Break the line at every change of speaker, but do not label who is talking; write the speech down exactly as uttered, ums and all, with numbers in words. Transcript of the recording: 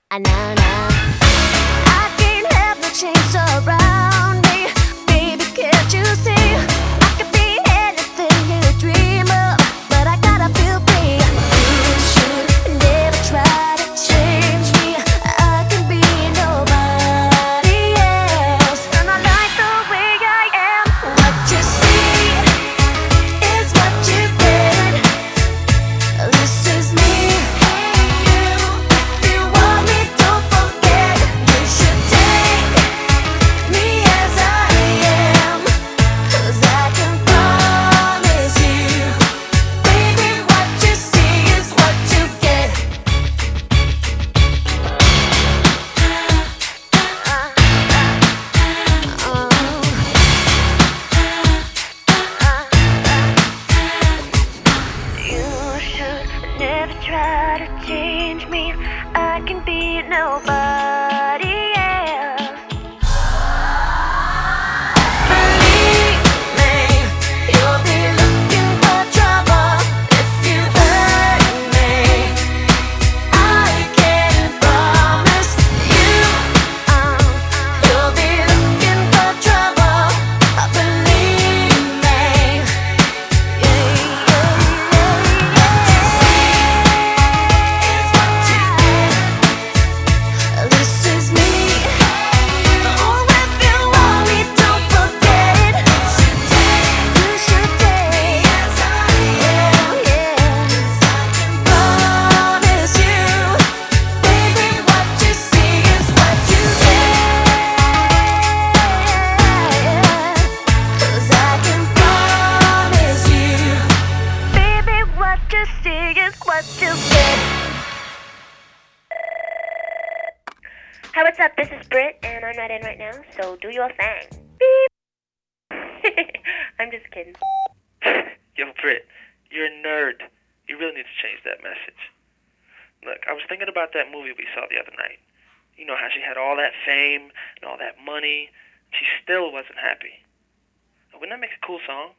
Ah, nah, nah. I can't have the change around me. Baby, can't you see? I could be anything you dream of, but I gotta feel free. You should never try to change me. I can be nobody else, and I like the way I am. What you see is what you get. This is me. If you want me, don't forget. You should take me as I am, 'cause I can promise you, baby, what you see is what you get. You should never try to change me. I can be nobody else. Believe me, you'll be looking for trouble if you hurt me. I can promise you, uh, you'll be looking for trouble. Believe me. Yeah, yeah, yeah. What you see is what you get. This is me. Oh, if you want me, don't forget it. You should take me as I am, yeah. 'Cause I can promise you, baby, what you see is what you get. 'Cause I can promise you, baby, what you see is what you get. Hi, what's up? This is Britt, and I'm not in right now, so do your thing. Beep. I'm just kidding.
Yo, Britt, you're a nerd. You really need to change that message. Look, I was thinking about that movie we saw the other night. You know how she had all that fame and all that money. She still wasn't happy. Wouldn't that make a cool song?